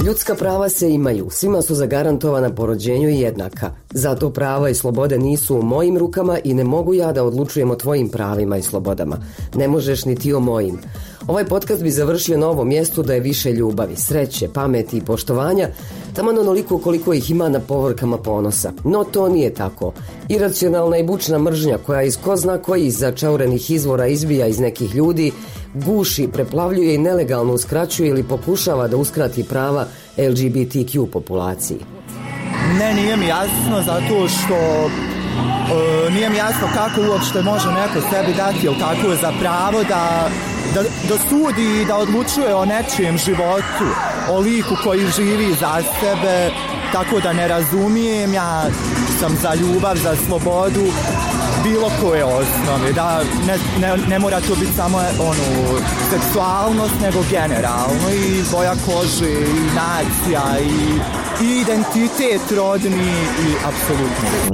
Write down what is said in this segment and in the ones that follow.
Ljudska prava se imaju, svima su zagarantovana po rođenju i jednaka. Zato prava i slobode nisu u mojim rukama i ne mogu ja da odlučujem o tvojim pravima i slobodama. Ne možeš ni ti o mojim. Ovaj podcast bi završio na ovom mjestu da je više ljubavi, sreće, pameti i poštovanja, taman onoliko koliko ih ima na povorkama ponosa. No to nije tako. Iracionalna i bučna mržnja koja iz ko zna kojih začaurenih izvora izbija iz nekih ljudi, guši, preplavljuje i nelegalno uskraćuje ili pokušava da uskrati prava LGBTQ populaciji. Ne, nije mi jasno zato što nije mi jasno kako uopšte može neko sebi dati ili tako za pravo da sudi i da odlučuje o nečijem životu, o liku koji živi za sebe, tako da ne razumijem, ja sam za ljubav, za slobodu, bilo koje osnove, da ne mora to biti samo seksualnost, nego generalno i boja kože i nacija i identitet rodni i apsolutno.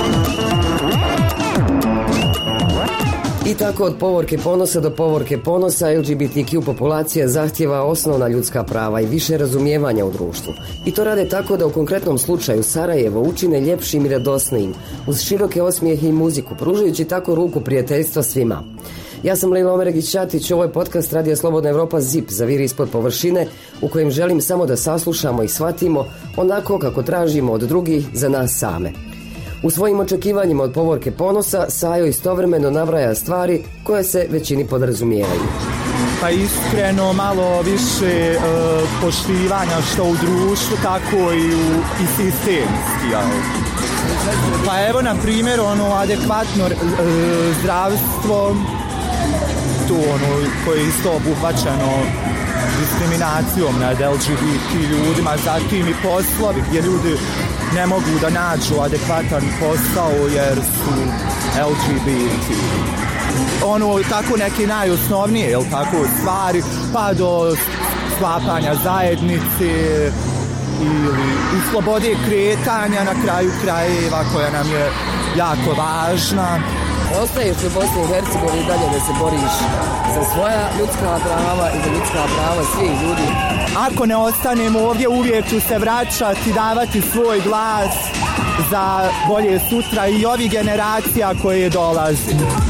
I tako od povorke ponosa do povorke ponosa LGBTQ populacija zahtjeva osnovna ljudska prava i više razumijevanja u društvu. I to rade tako da u konkretnom slučaju Sarajevo učine ljepšim i radosnijim, uz široke osmijehe i muziku, pružajući tako ruku prijateljstva svima. Ja sam Lejla Omeregić-Ćatić, ovo je podcast Radija Slobodna Evropa ZIP, zaviri ispod površine, u kojem želim samo da saslušamo i shvatimo onako kako tražimo od drugih za nas same. U svojim očekivanjima od povorke ponosa Sajo istovremeno nabraja stvari koje se većini podrazumijevaju. Pa iskreno malo više poštivanja što u društvu, tako i sistemski. Pa evo na primjer adekvatno zdravstvo, to koje je isto obuhvaćeno diskriminacijom nad LGBT ljudima, zatim i poslovi gdje ljudi ne mogu da nađu adekvatan posao jer su LGBT. Tako neke najosnovnije, stvari, pa do sklapanja zajednice ili i slobode kretanja na kraju krajeva koja nam je jako važna. Ostaješ u Bosni i Hercegovini dalje da se boriš za svoja ljudska prava i za ljudska prava svih ljudi? Ako ne ostanemo ovdje, uvijek ću se vraćati, davati svoj glas za bolje sutra i ovih generacija koje dolaze.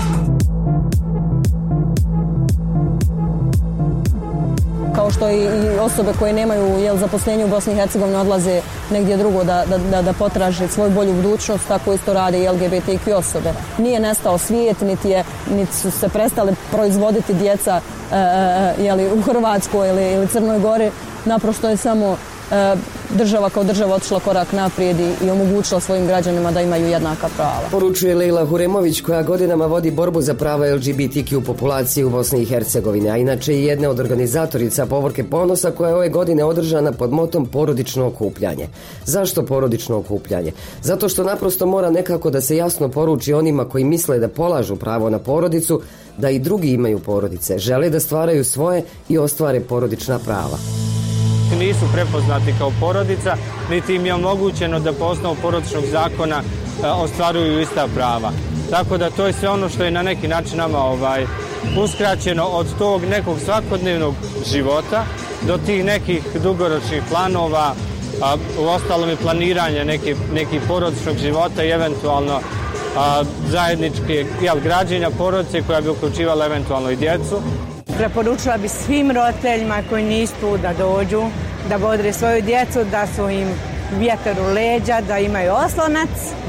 Kao što i osobe koje nemaju zaposlenje u Bosni i Hercegovini odlaze negdje drugo da potraže svoju bolju budućnost, tako isto rade i LGBTQ osobe. Nije nestao svijet, niti su se prestale proizvoditi djeca u Hrvatskoj ili Crnoj Gori. Naprosto je samo država kao država otišla korak naprijed i omogućila svojim građanima da imaju jednaka prava. Poručuje Lejla Huremović koja godinama vodi borbu za prava LGBTQ populacije u Bosni i Hercegovini, a inače i jedna od organizatorica povorke ponosa koja je ove godine održana pod motom porodično okupljanje. Zašto porodično okupljanje? Zato što naprosto mora nekako da se jasno poruči onima koji misle da polažu pravo na porodicu, da i drugi imaju porodice, žele da stvaraju svoje i ostvare porodična prava. Nisu prepoznati kao porodica, niti im je omogućeno da po osnovu porodičnog zakona ostvaruju ista prava. Tako da to je sve ono što je na neki način nama uskraćeno od tog nekog svakodnevnog života do tih nekih dugoročnih planova, u ostalom i planiranja nekih porodičnog života i eventualno zajedničke građenja porodice koja bi uključivala eventualno i djecu. Preporučila bi svim roditeljima koji nisu tu da dođu, da bodre svoju djecu, da su im vjetar u leđa, da imaju oslonac.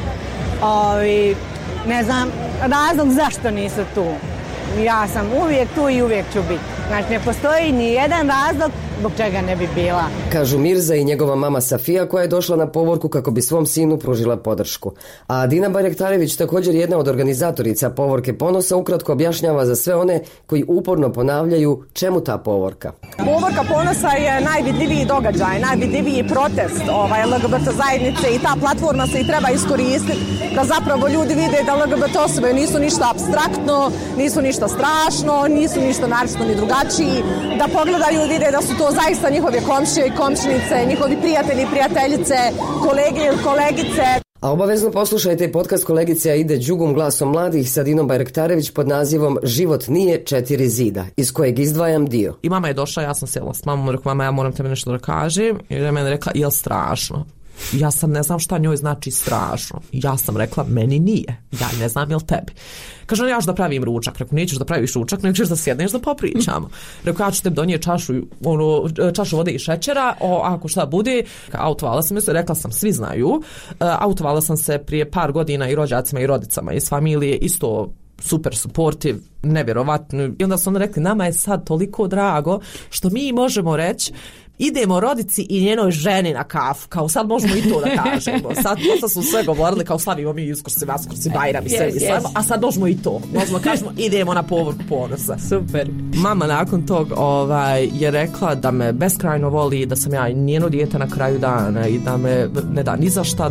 Ne znam razlog zašto nisu tu. Ja sam uvijek tu i uvijek ću biti. Znači ne postoji ni jedan razlog zbog čega ne bi bila. Kažu Mirza i njegova mama Safija koja je došla na povorku kako bi svom sinu pružila podršku. A Dina Bajraktarević, također jedna od organizatorica povorke ponosa, ukratko objašnjava za sve one koji uporno ponavljaju čemu ta povorka. Povorka ponosa je najvidljiviji događaj, najvidljiviji protest LGBT zajednice i ta platforma se i treba iskoristiti da zapravo ljudi vide da LGBT osobe nisu ništa apstraktno, nisu ništa strašno, nisu ništa naročito ni drugačiji, da pogledaju i vide da su to zaista njihove komšije i komšinice, njihovi prijatelji i prijateljice, kolege i kolegice. A obavezno poslušajte podcast kolegice Aide Đugum glasom mladih sa Dinom Bajraktarević pod nazivom Život nije 4 zida, iz kojeg izdvajam dio. I mama je došla, ja sam sjela s mamom, rekla, mama, ja moram tebe nešto da kažem. I je meni rekla, jel strašno? Ja sam ne znam šta njoj znači strašno. Ja sam rekla, meni nije. Ja ne znam jel tebi. Kaže, ja ću da pravim ručak. Rekao, nećeš da praviš ručak, nego ćeš da sjedneš da popričamo. Rekao, ja ću tebi donijeti čašu vode i šećera, ako šta bude. Autovala sam se, rekla sam, svi znaju. Autovala sam se prije par godina i rođacima i rodicama iz familije, isto super supportive, nevjerovatno. I onda su oni rekli, nama je sad toliko drago što mi možemo reći, idemo rodici i njenoj ženi na kafu, kao sad možemo i to da kažemo. Sad su sve govorili kao slavimo mi Uskrsi, Vaskrsi, Bajram i sve i slavimo, a sad možemo i to. Možemo kažemo idemo na povorku ponosa. Super. Mama nakon tog je rekla da me beskrajno voli, da sam ja njeno dijete na kraju dana i da me ne da ni za šta.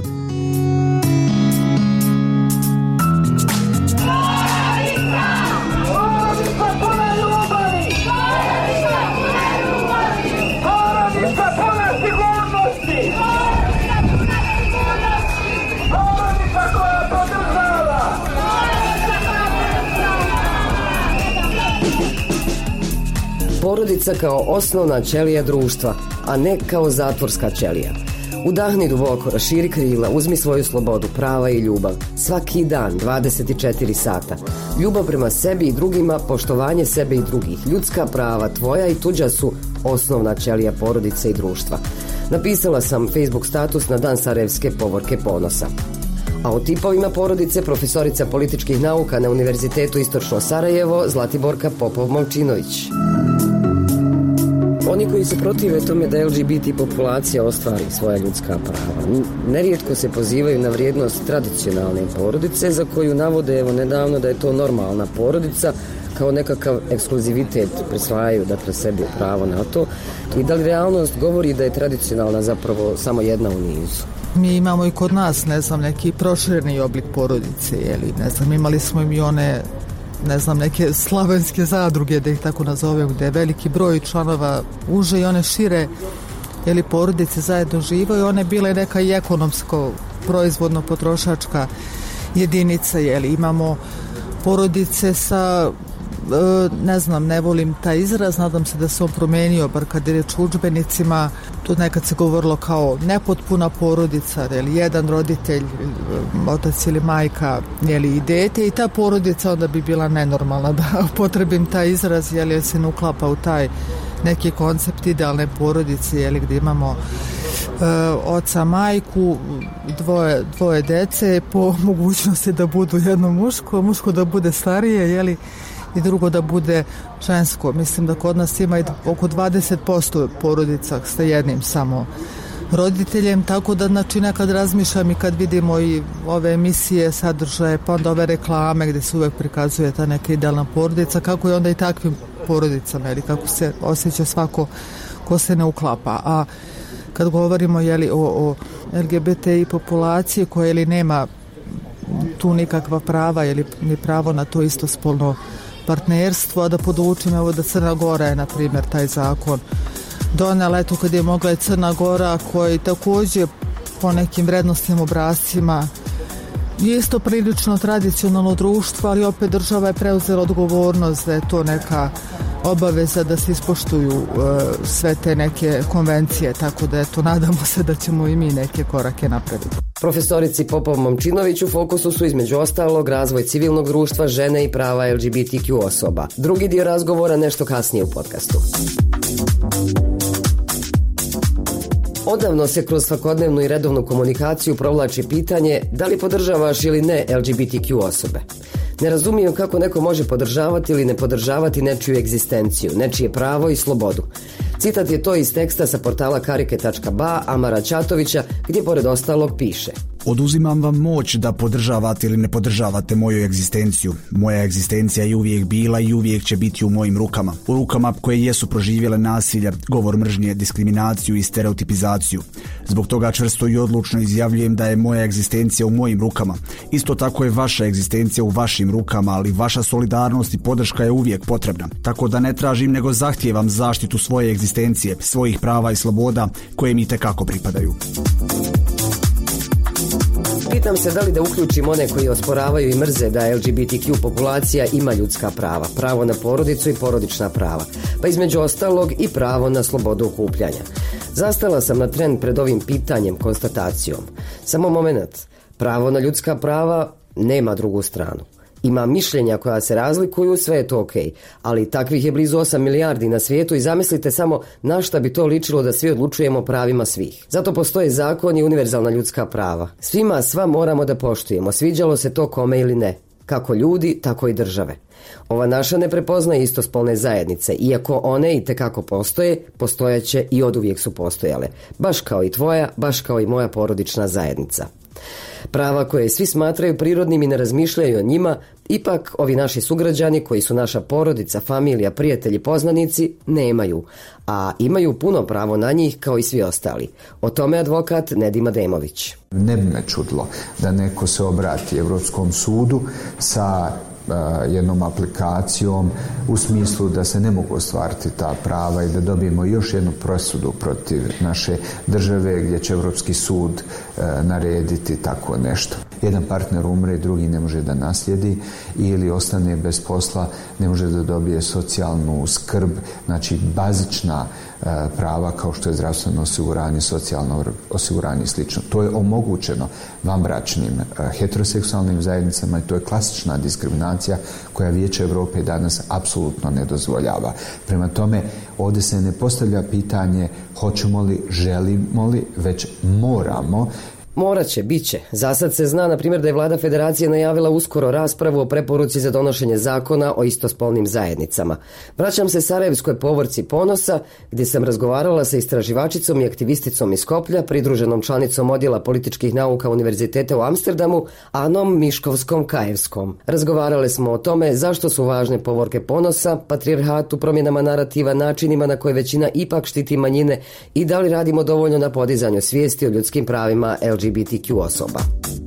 Porodica kao osnovna ćelija društva, a ne kao zatvorska ćelija. Udahni duboko, raširi krila, uzmi svoju slobodu, prava i ljubav. Svaki dan, 24 sata. Ljubav prema sebi i drugima, poštovanje sebe i drugih. Ljudska prava, tvoja i tuđa su osnovna ćelija porodice i društva. Napisala sam Facebook status na dan Sarajevske povorke ponosa. A o tipovima porodice profesorica političkih nauka na Univerzitetu Istočno Sarajevo Zlatiborka Popov-Momčinović. Oni koji se protive tome da LGBT populacija ostvari svoja ljudska prava, nerijetko se pozivaju na vrijednost tradicionalne porodice za koju navode evo nedavno da je to normalna porodica, kao nekakav ekskluzivitet prisvajaju dakle sebi pravo na to. I da li realnost govori da je tradicionalna zapravo samo jedna u nizu? Mi imamo i kod nas, ne znam, neki prošireni oblik porodice, ne znam, imali smo i one, ne znam, neke slavenske zadruge, da ih tako nazovem, gde je veliki broj članova uže i one šire, porodice zajedno živaju, one bile neka i ekonomsko, proizvodno potrošačka jedinica, imamo porodice sa, ne znam, ne volim taj izraz, nadam se da se on promenio, bar kad je reč o udžbenicima, to nekad se govorilo kao nepotpuna porodica, jedan roditelj, otac ili majka, i dete, i ta porodica onda bi bila nenormalna, da potrebim taj izraz, jer se ne uklapa u taj neki koncept porodice, gdje imamo oca, majku, dvoje dece, po mogućnosti da budu jedno muško da bude starije, i drugo da bude žensko. Mislim da kod nas ima oko 20% porodica sa jednim samo roditeljem, tako da nekad razmišljam i kad vidimo i ove emisije, sadržaje, pa onda ove reklame gdje se uvek prikazuje ta neka idealna porodica, kako je onda i takvim porodicama, kako se osjeća svako ko se ne uklapa. A kad govorimo o LGBTI populaciji koja nema tu nikakva prava ni pravo na to istospolno partnerstvo, a da podučim evo da Crna Gora je na primjer taj zakon donela, eto kad je mogla i Crna Gora koji također po nekim vrednostnim obrascima je isto prilično tradicionalno društvo, ali opet država je preuzela odgovornost da je to neka obaveza da se ispoštuju sve te neke konvencije, tako da eto nadamo se da ćemo i mi neke korake napraviti. Profesorici Popov-Momčinović u fokusu su između ostalog razvoj civilnog društva, žene i prava LGBTQ osoba. Drugi dio razgovora nešto kasnije u podcastu. Odavno se kroz svakodnevnu i redovnu komunikaciju provlači pitanje da li podržavaš ili ne LGBTQ osobe. Ne razumijem kako neko može podržavati ili ne podržavati nečiju egzistenciju, nečije pravo i slobodu. Citat je to iz teksta sa portala karike.ba Amara Ćatovića, gdje pored ostalog piše: Oduzimam vam moć da podržavate ili ne podržavate moju egzistenciju. Moja egzistencija je uvijek bila i uvijek će biti u mojim rukama. U rukama koje jesu proživjele nasilje, govor mržnje, diskriminaciju i stereotipizaciju. Zbog toga čvrsto i odlučno izjavljujem da je moja egzistencija u mojim rukama. Isto tako je vaša egzistencija u vašim rukama, ali vaša solidarnost i podrška je uvijek potrebna. Tako da ne tražim nego zahtijevam zaštitu svoje egzistencije, svojih prava i sloboda koje mi itekako pripadaju. Pitam se da li da uključim one koji osporavaju i mrze da LGBTQ populacija ima ljudska prava, pravo na porodicu i porodična prava, pa između ostalog i pravo na slobodu okupljanja. Zastala sam na tren pred ovim pitanjem, konstatacijom. Samo moment, pravo na ljudska prava nema drugu stranu. Ima mišljenja koja se razlikuju, sve je to okej, ali takvih je blizu 8 milijardi na svijetu i zamislite samo na šta bi to ličilo da svi odlučujemo o pravima svih. Zato postoje zakon i univerzalna ljudska prava. Svima sva moramo da poštujemo, sviđalo se to kome ili ne. Kako ljudi, tako i države. Ova naša ne prepoznaje istospolne zajednice, iako one i tekako postoje, postojaće i oduvijek su postojale. Baš kao i tvoja, baš kao i moja porodična zajednica. Prava koje svi smatraju prirodnim i ne razmišljaju o njima, ipak ovi naši sugrađani koji su naša porodica, familija, prijatelji, poznanici, nemaju, a imaju puno pravo na njih kao i svi ostali. O tome advokat Nedim Ademović. Ne bi me čudilo da neko se obrati Europskom sudu sa jednom aplikacijom u smislu da se ne mogu ostvariti ta prava i da dobijemo još jednu presudu protiv naše države gdje će Europski sud narediti tako nešto. Jedan partner umre, drugi ne može da naslijedi ili ostane bez posla, ne može da dobije socijalnu skrb, znači bazična prava kao što je zdravstveno osiguranje, socijalno osiguranje i slično. To je omogućeno vanbračnim heteroseksualnim zajednicama i to je klasična diskriminacija koja Vijeće Europe danas apsolutno ne dozvoljava. Prema tome, ovdje se ne postavlja pitanje hoćemo li, želimo li, već moramo. Morat će, bit će. Zasad se zna, na primjer, da je vlada federacije najavila uskoro raspravu o preporuci za donošenje zakona o istospolnim zajednicama. Vraćam se Sarajevskoj povorci Ponosa, gdje sam razgovarala sa istraživačicom i aktivisticom iz Skoplja, pridruženom članicom odjela političkih nauka Univerziteta u Amsterdamu, Anom Miškovskom-Kajevskom. Razgovarale smo o tome zašto su važne povorke Ponosa, patrijarhatu, promjenama narativa, načinima na koje većina ipak štiti manjine i da li radimo dovoljno na podizanju svijesti o ljudskim pravima LGBTQ osoba.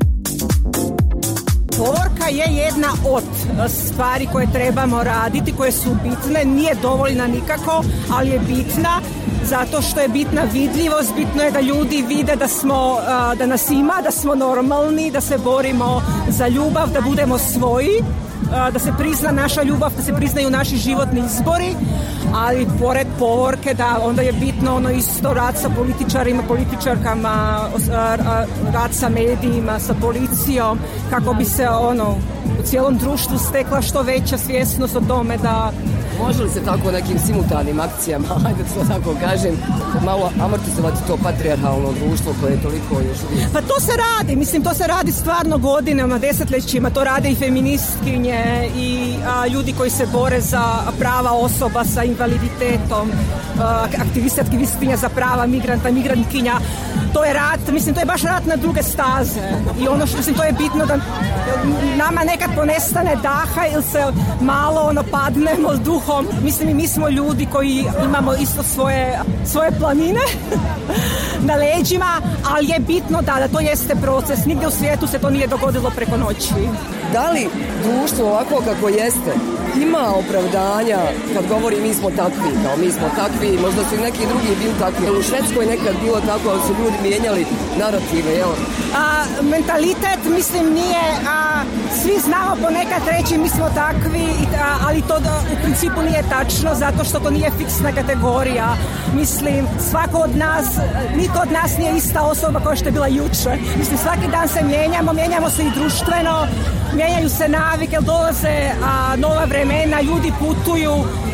Povorka je jedna od stvari koje trebamo raditi, koje su bitne, nije dovoljna nikako, ali je bitna zato što je bitna vidljivost, bitno je da ljudi vide da nas ima, da smo normalni, da se borimo za ljubav, da budemo svoji, da se prizna naša ljubav, da se priznaju naši životni izbori, ali pored povorke da onda je bitno ono isto rad sa političarima, političarkama, rad sa medijima, sa policijom, kako bi se u cijelom društvu stekla što veća svjesnost o tome da... Može li se tako nekim simultanim akcijama, ajde to tako kažem, malo amortizovati to patrijarhalno društvo koje je toliko još uvijek? Pa to se radi, to se radi stvarno godinama, desetljećima, to rade i feministkinje i ljudi koji se bore za prava osoba sa invaliditetom, aktivistkinja za prava migranta, migrantkinja. To je rat, to je baš rat na druge staze i to je bitno da nama nekad ponestane daha ili se malo padnemo duhom. Mi smo ljudi koji imamo isto svoje planine na leđima, ali je bitno da to jeste proces. Nigdje u svijetu se to nije dogodilo preko noći. Da li društvo ovako kako jeste ima opravdanja kad govori mi smo takvi, možda su i neki drugi bili takvi. U Švedskoj nekad bilo tako, ali su ljudi mijenjali narative, jel? Mentalitet, nije, svi znamo ponekad reći mi smo takvi, ali to u principu nije tačno, zato što to nije fiksna kategorija. Svako od nas, niko od nas nije ista osoba kao što je bila jučer. Svaki dan se mijenjamo se i društveno, mijenjaju se navike, dolaze nova vremena, ljudi putuju,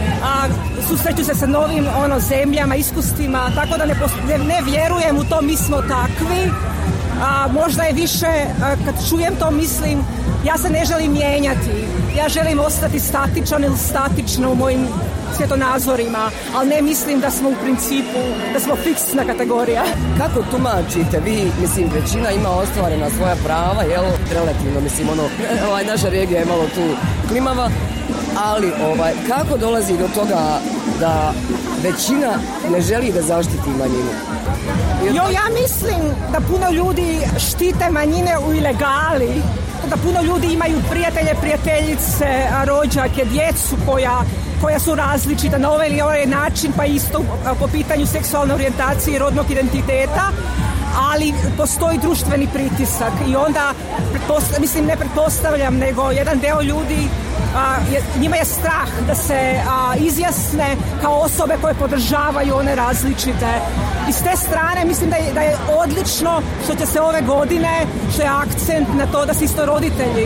susreću se sa novim zemljama, iskustvima, tako da ne vjerujem u to mi smo takvi. Možda je više, kad čujem to ja se ne želim mijenjati, ja želim ostati statičan ili statično u mojim svjetonazorima, ali ne mislim da smo u principu, da smo fiksna kategorija. Kako tumačite vi, većina ima ostvarena svoja prava, jel, relativno, naša regija je malo tu klimava, ali kako dolazi do toga da većina ne želi da zaštiti manjinu? Ja mislim da puno ljudi štite manjine u ilegali, da puno ljudi imaju prijatelje, prijateljice, rođake, djecu koja su različita na ovaj ili ovaj način, pa isto po pitanju seksualne orijentacije i rodnog identiteta. ali postoji društveni pritisak i onda, mislim, ne pretpostavljam, nego jedan deo ljudi, njima je strah da se izjasne kao osobe koje podržavaju one različite. I s te strane mislim da je odlično što će se ove godine, što je akcent na to da se isto roditelji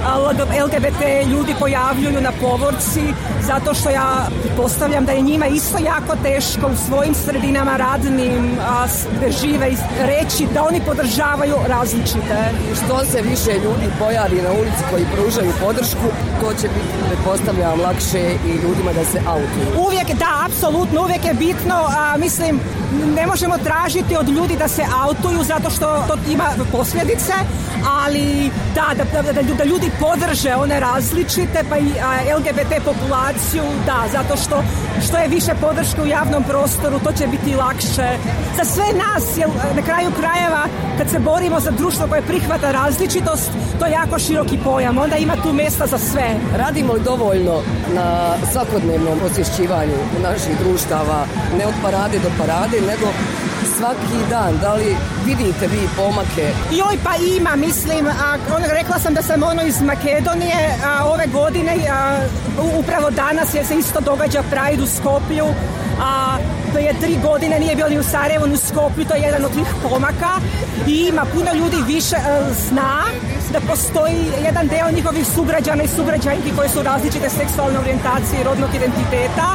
LGBT ljudi pojavljuju na povorci, zato što ja postavljam da je njima isto jako teško u svojim sredinama radnim gde žive reći da oni podržavaju različite. Što se više ljudi pojavi na ulici koji pružaju podršku, to će biti, pretpostavljam, lakše i ljudima da se autuju. Uvijek, da, apsolutno, uvijek je bitno, mislim, ne možemo tražiti od ljudi da se autuju zato što to ima posljedice, ali da ljudi podrže one različite, pa i LGBT populaciju, da, zato što je više podrške u javnom prostoru, to će biti lakše za sve nas, jer na kraju krajeva kad se borimo za društvo koje prihvata različitost, to je jako široki pojam, onda ima tu mjesta za sve. Radimo li dovoljno na svakodnevnom osvješćivanju naših društava, ne od parade do parade, nego svaki dan? Da li vidite vi pomake? Joj, pa ima, mislim, rekla sam da sam iz Makedonije ove godine, upravo danas se isto događa Pride u Skopju, to je 3 godine, nije bio ni u Sarajevu, ni u Skopju, to je jedan od tih pomaka i ima puno ljudi više zna da postoji jedan deo njihovih sugrađana i sugrađanki koji su različite seksualne orijentacije i rodnog identiteta.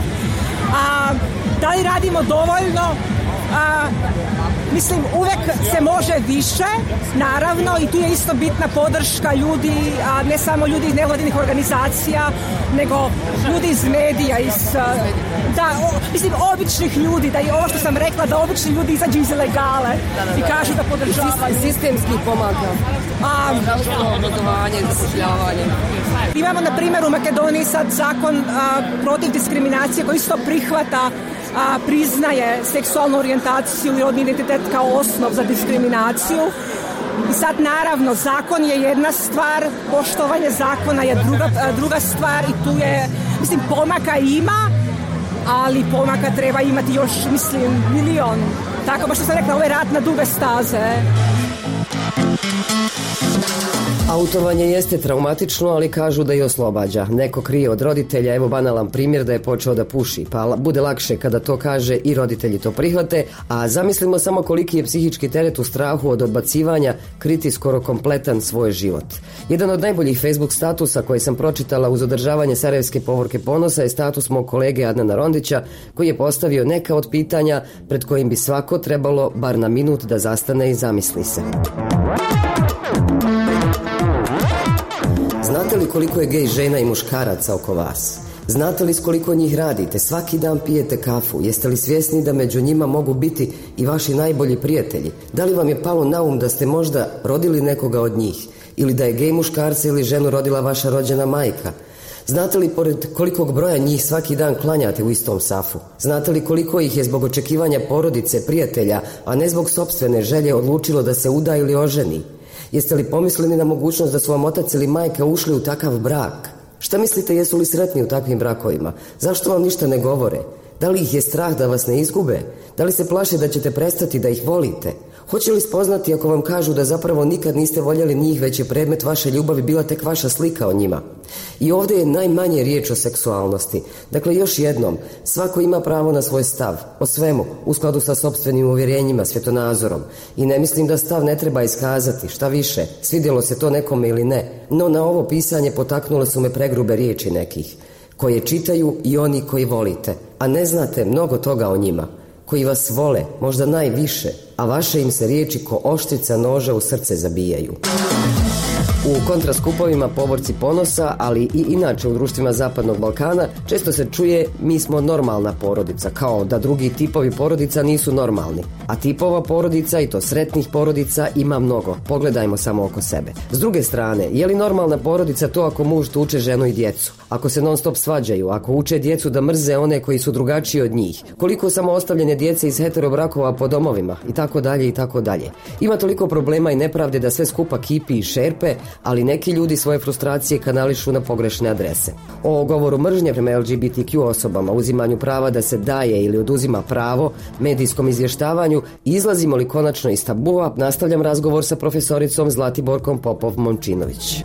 Da li radimo dovoljno? Mislim, uvek se može više, naravno, i tu je isto bitna podrška ljudi, ne samo ljudi iz nevladinih organizacija, nego ljudi iz medija, mislim, običnih ljudi, da i ovo što sam rekla, da obični ljudi izađu iz ilegale i kažu da podržavaju. Sistemski pomaka. Obrazovanje, zapošljavanje. Imamo, na primjer, u Makedoniji sad zakon protiv diskriminacije koji isto prihvata, priznaje seksualnu orijentaciju i rodni identitet kao osnov za diskriminaciju. I sad, naravno, zakon je jedna stvar, poštovanje zakona je druga stvar i tu je, mislim, pomaka ima, ali pomaka treba imati još, mislim, milion. Tako, baš što sam rekla, ovo je rat na duge staze. Autovanje jeste traumatično, ali kažu da i oslobađa. Neko krije od roditelja, evo banalan primjer da je počeo da puši, pa bude lakše kada to kaže i roditelji to prihvate, a zamislimo samo koliki je psihički teret u strahu od odbacivanja kriti skoro kompletan svoj život. Jedan od najboljih Facebook statusa koje sam pročitala uz održavanje Sarajevske povorke ponosa je status mog kolege Adnana Rondića, koji je postavio neka od pitanja pred kojim bi svako trebalo bar na minut da zastane i zamisli se. Znate li koliko je gej žena i muškaraca oko vas? Znate li s koliko njih radite? Svaki dan pijete kafu. Jeste li svjesni da među njima mogu biti i vaši najbolji prijatelji? Da li vam je palo na um da ste možda rodili nekoga od njih? Ili da je gej muškarca ili ženu rodila vaša rođena majka? Znate li pored kolikog broja njih svaki dan klanjate u istom safu? Znate li koliko ih je zbog očekivanja porodice, prijatelja, a ne zbog sopstvene želje odlučilo da se uda ili oženi? Jeste li pomislili na mogućnost da su vam otac ili majka ušli u takav brak? Šta mislite, jesu li sretni u takvim brakovima? Zašto vam ništa ne govore? Da li ih je strah da vas ne izgube? Da li se plaše da ćete prestati da ih volite? Hoće li spoznati ako vam kažu da zapravo nikad niste voljeli njih, već je predmet vaše ljubavi bila tek vaša slika o njima? I ovdje je najmanje riječ o seksualnosti. Dakle, još jednom, svako ima pravo na svoj stav, o svemu, u skladu sa sopstvenim uvjerenjima, svjetonazorom. I ne mislim da stav ne treba iskazati, šta više, svidjelo se to nekome ili ne, no na ovo pisanje potaknule su me pregrube riječi nekih, koje čitaju i oni koji volite, a ne znate mnogo toga o njima, koji vas vole, možda najviše, a vaše im se riječi ko oštrica noža u srce zabijaju. U kontraskupovima Povorci ponosa, ali i inače u društvima Zapadnog Balkana, često se čuje mi smo normalna porodica, kao da drugi tipovi porodica nisu normalni. A tipova porodica, i to sretnih porodica, ima mnogo. Pogledajmo samo oko sebe. S druge strane, je li normalna porodica to ako muž tuče ženu i djecu? Ako se non stop svađaju, ako uče djecu da mrze one koji su drugačiji od njih? Koliko samo ostavljene djece iz heterobrakova po domovima? I tako dalje, i tako dalje. Ima toliko problema i nepravde da sve skupa kipi i šerpe, ali neki ljudi svoje frustracije kanališu na pogrešne adrese. O govoru mržnje prema LGBTQ osobama, uzimanju prava da se daje ili oduzima pravo, medijskom izvještavanju, izlazimo li konačno iz tabua, nastavljam razgovor sa profesoricom Zlatiborkom Popov-Momčinović.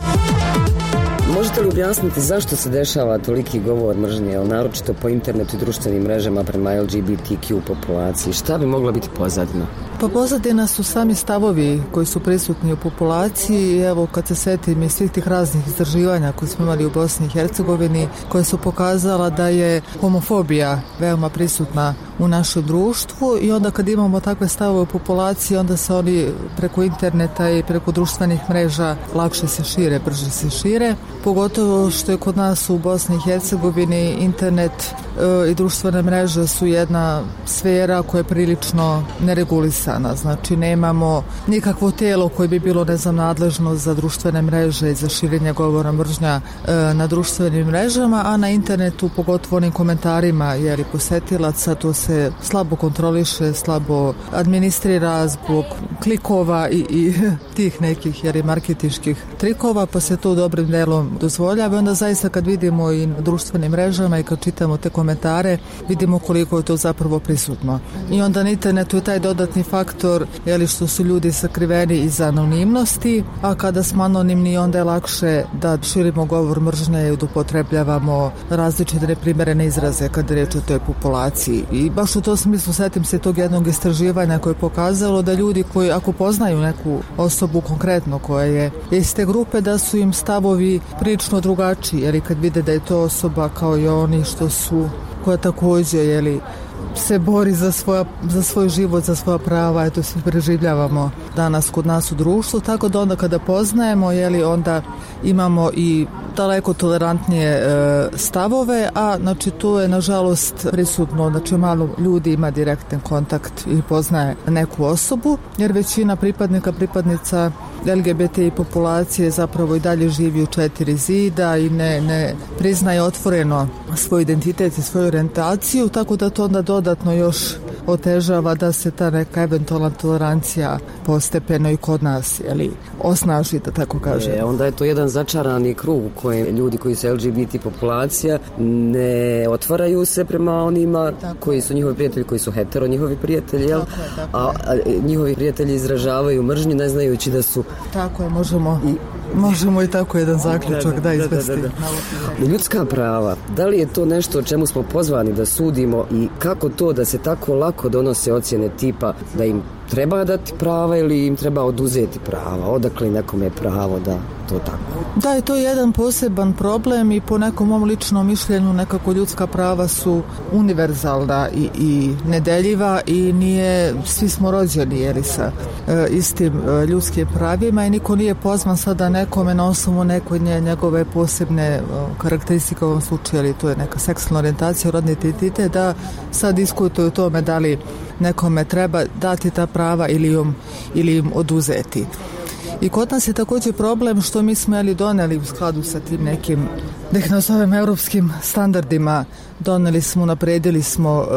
Možete li objasniti zašto se dešava toliki govor mržnje, naročito po internetu i društvenim mrežama prema LGBTQ populaciji? Šta bi mogla biti pozadina? Pa pozadina su sami stavovi koji su prisutni u populaciji. Evo, kad se setim iz svih tih raznih istraživanja koje smo imali u Bosni i Hercegovini, koje su pokazala da je homofobija veoma prisutna u našem društvu i onda kad imamo takve stavove u populaciji, onda se oni preko interneta i preko društvenih mreža lakše se šire, brže se šire. Pogotovo što je kod nas u Bosni i Hercegovini internet i društvene mreže su jedna sfera koja je prilično neregulisana. Znači nemamo nikakvo tijelo koje bi bilo nadležno za društvene mreže i za širenje govora mržnja na društvenim mrežama, a na internetu, pogotovo onim komentarima posetilaca, to se slabo kontroliše, slabo administrira zbog klikova i tih nekih marketinških trikova, pa se to dobrim delom dozvoljava. Onda zaista kad vidimo i na društvenim mrežama i kad čitamo te komentare, vidimo koliko je to zapravo prisutno. I onda na internetu je taj dodatni faktor što su ljudi sakriveni iza anonimnosti, a kada smo anonimni onda je lakše da širimo govor mržnje i da upotrebljavamo različite neprimerene izraze kada je reč o toj populaciji. I baš u tom smislu setim se tog jednog istraživanja koje je pokazalo da ljudi koji ako poznaju neku osobu konkretno koja je iz te grupe, da su im stavovi prilično drugačiji, jer kad vide da je to osoba kao i oni što su, koja također se bori za svoj život, za svoja prava, to svi preživljavamo danas kod nas u društvu, tako da onda kada poznajemo, onda imamo i daleko tolerantnije stavove, a znači to je nažalost prisutno, znači malo ljudi ima direktan kontakt i poznaje neku osobu, jer većina pripadnica LGBT populacije zapravo i dalje živi u 4 zida i ne priznaje otvoreno svoj identitet i svoju orijentaciju, tako da to onda dodatno još otežava da se ta neka eventualna tolerancija postepeno i kod nas osnaži, da tako kažem. Onda je to jedan začarani krug u kojem ljudi koji su LGBT populacija ne otvaraju se prema onima koji su njihovi prijatelji, koji su hetero njihovi prijatelji, a njihovi prijatelji izražavaju mržnju ne znajući da su... Tako je, možemo i tako jedan zaključak da izvesti. Ljudska prava, da li je to nešto o čemu smo pozvani da sudimo i kako to da se tako lako donose ocjene tipa da im treba dati prava ili im treba oduzeti prava? Odakle nekome je pravo da to tako? Da, je to jedan poseban problem i po nekom mom ličnom mišljenju nekako ljudska prava su univerzalna i nedeljiva i svi smo rođeni sa istim ljudskim pravima i niko nije pozvan sada nekome na osnovu neke njegove posebne karakteristike u ovom slučaju, to je neka seksualna orijentacija, rodni identitet, da sad diskutuju o tome da li nekome treba dati ta prava ili im oduzeti. I kod nas je također problem što mi smo doneli u skladu sa tim nekim, da ih nazovem, europskim standardima, napredili smo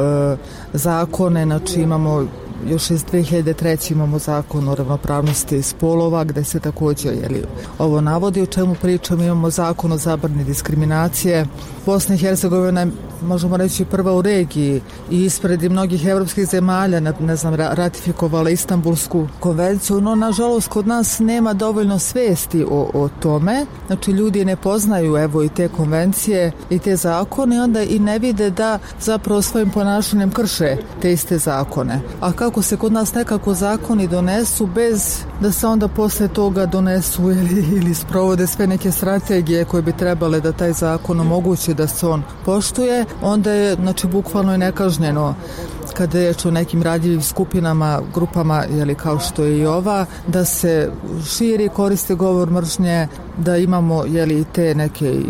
zakone, znači imamo još iz 2003. imamo zakon o ravnopravnosti spolova gde se također ovo navodi, o čemu pričamo. Imamo zakon o zabrani diskriminacije. Bosna i Hercegovina je, možemo reći, prva u regiji i ispred mnogih evropskih zemalja ratifikovala Istanbulsku konvenciju, no nažalost kod nas nema dovoljno svesti o tome, znači ljudi ne poznaju i te konvencije i te zakone, onda i ne vide da zapravo svojim ponašanjem krše te iste zakone. A kako se kod nas nekako zakoni donesu bez da se onda posle toga donesu ili sprovode sve neke strategije koje bi trebale da taj zakon omogući da se on poštuje, onda je bukvalno i nekažnjeno kada je o nekim radljivim skupinama, grupama, kao što je i ova, da se širi, koriste govor mržnje, da imamo te neke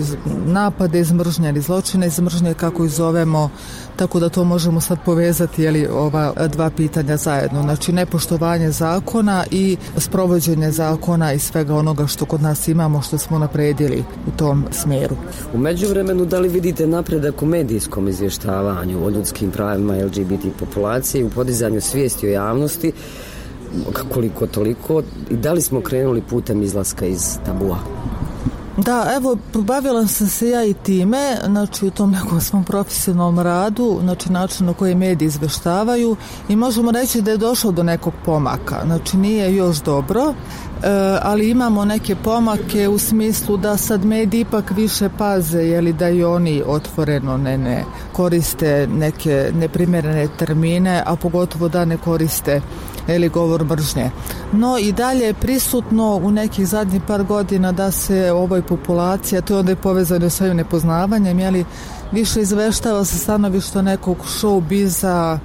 napade iz mržnje ili zločine iz mržnje, kako ih zovemo, tako da to možemo sad povezati ova dva pitanja zajedno. Znači nepoštovanje zakona i sprovođenje zakona i svega onoga što kod nas imamo, što smo napredili u tom smjeru. U međuvremenu, da li vidite napredak u medijskom izvještavanju o ljudskim pravima LGBT populacije, u podizanju svijesti o javnosti koliko toliko, i da li smo krenuli putem izlaska iz tabua? Da, evo, bavila sam se ja i time, znači u tom nekom svom profesionalnom radu, znači način na koji mediji izveštavaju, i možemo reći da je došlo do nekog pomaka, znači nije još dobro, ali imamo neke pomake u smislu da sad mediji ipak više paze, jeli, da i oni otvoreno ne koriste neke neprimjerene termine, a pogotovo da ne koriste ili govor mržnje. No i dalje je prisutno u nekih zadnjih par godina da se ovoj populaciji, a to je onda je povezano s ovim nepoznavanjem, jeli, više izveštava sa stanovišta nekog showbiza,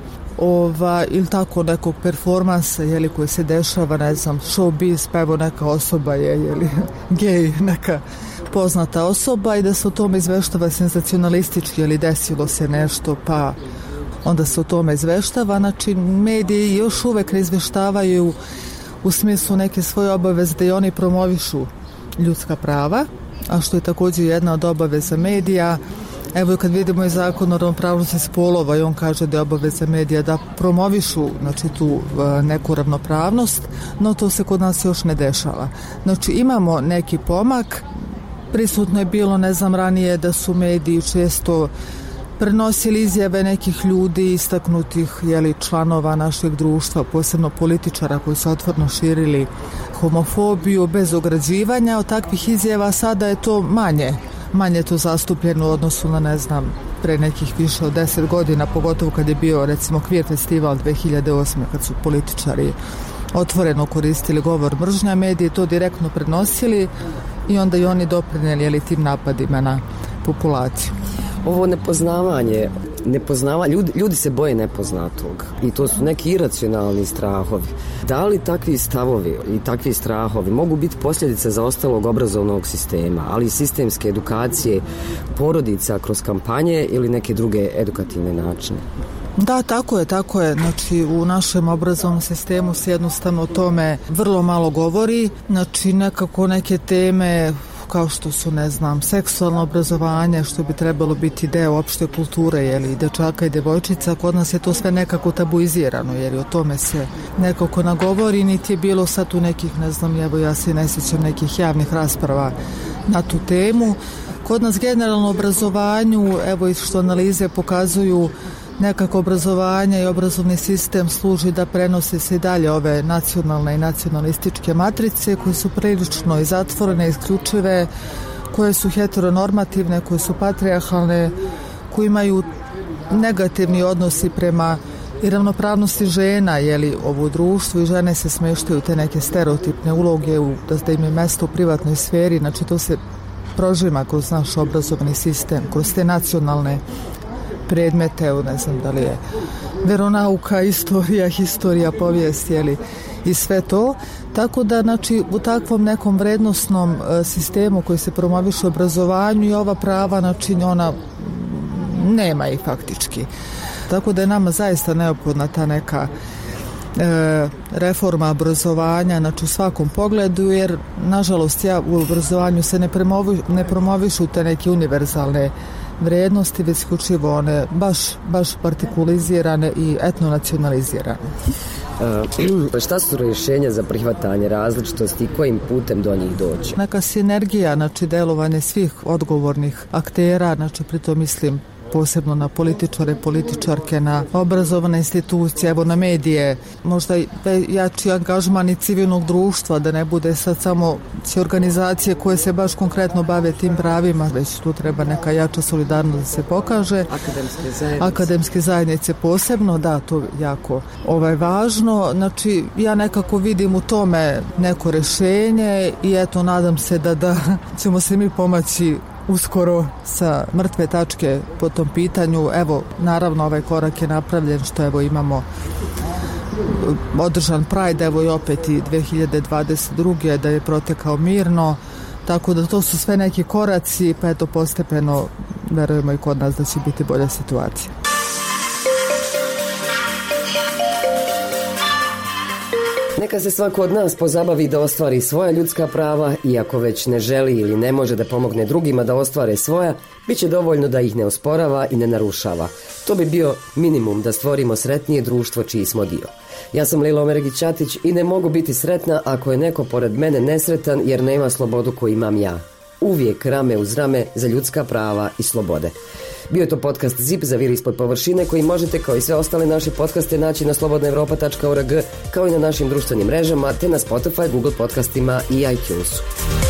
ili tako nekog performansa, jeli, koji se dešava, ne znam, showbiz, pa evo neka osoba je, jeli, gej, neka poznata osoba, i da se o tome izveštava senzacionalistički, jeli, desilo se nešto, pa onda se o tome izveštava. Znači, mediji još uvek ne izveštavaju u smislu neke svoje obaveze da i oni promovišu ljudska prava, a što je također jedna od obaveza medija. Evo, kad vidimo i zakon o ravnopravnosti spolova, i on kaže da je obaveza medija da promovišu, znači, tu neku ravnopravnost, no to se kod nas još ne dešava. Znači, imamo neki pomak. Prisutno je bilo, ne znam, ranije da su mediji često prenosili izjave nekih ljudi, istaknutih, jeli, članova našeg društva, posebno političara koji su otvoreno širili homofobiju bez ograđivanja. Od takvih izjava sada je to manje to zastupljeno u odnosu na, ne znam, pre nekih više od 10 godina, pogotovo kad je bio, recimo, Queer festival 2008. kad su političari otvoreno koristili govor mržnja, mediji to direktno prenosili i onda i oni doprinijeli, jeli, tim napadima na populaciju. Ovo nepoznavanje, ljudi se boje nepoznatog i to su neki iracionalni strahovi. Da li takvi stavovi i takvi strahovi mogu biti posljedice zaostalog obrazovnog sistema, ali i sistemske edukacije porodica kroz kampanje ili neke druge edukativne načine? Da, tako je. Znači, u našem obrazovnom sistemu se jednostavno o tome vrlo malo govori. Znači, nekako neke teme kao što su, ne znam, seksualno obrazovanje, što bi trebalo biti deo opšte kulture, jeli, dečaka i devojčica, kod nas je to sve nekako tabuizirano, jer o tome se nekako nagovori, niti je bilo sad u nekih, ne znam, evo ja se ne sjećam nekih javnih rasprava na tu temu. Kod nas generalno obrazovanju, evo i što analize pokazuju, nekako obrazovanje i obrazovni sistem služi da prenose se i dalje ove nacionalne i nacionalističke matrice koje su prilično i zatvorene, isključive, koje su heteronormativne, koje su patrijarhalne, koje imaju negativni odnosi prema i ravnopravnosti žena, jeli, u društvu, i žene se smeštaju u te neke stereotipne uloge, da im je mesto u privatnoj sferi. Znači, to se prožima kroz naš obrazovni sistem, kroz te nacionalne predmete, ne znam da li je veronauka, historija, povijest, jeli, i sve to. Tako da, znači, u takvom nekom vrednosnom sistemu koji se promoviše u obrazovanju, i ova prava, znači, ona nema ih faktički. Tako da je nama zaista neophodna ta neka reforma obrazovanja, znači u svakom pogledu, jer nažalost u obrazovanju se ne promovišu te neke univerzalne vrijednosti, već isključivo one baš partikulizirane i etnonacionalizirane. Šta su rješenja za prihvatanje različitosti i kojim putem do njih doći? Neka sinergija, znači delovanje svih odgovornih aktera, znači pritom mislim posebno na političare, političarke, na obrazovane institucije, evo na medije, možda jači angažman i civilnog društva, da ne bude sad samo organizacije koje se baš konkretno bave tim pravima, već tu treba neka jača solidarnost da se pokaže. Akademske zajednice posebno, da, to jako važno. Znači, ja nekako vidim u tome neko rješenje i eto, nadam se da ćemo se mi pomaći uskoro sa mrtve tačke po tom pitanju. Evo, naravno, ovaj korak je napravljen, što evo imamo održan Pride, evo i opet i 2022. da je protekao mirno, tako da to su sve neki koraci, pa eto postepeno verujemo i kod nas da će biti bolja situacija. Neka se svako od nas pozabavi da ostvari svoja ljudska prava i ako već ne želi ili ne može da pomogne drugima da ostvare svoja, bit će dovoljno da ih ne osporava i ne narušava. To bi bio minimum da stvorimo sretnije društvo čiji smo dio. Ja sam Lila Omeregić-Ćatić i ne mogu biti sretna ako je neko pored mene nesretan jer nema slobodu koju imam ja. Uvijek rame uz rame za ljudska prava i slobode. Bio je to podcast ZIP za Vir ispod površine koji možete kao i sve ostale naše podcaste naći na slobodnaevropa.org kao i na našim društvenim mrežama te na Spotify, Google podcastima i iTunesu.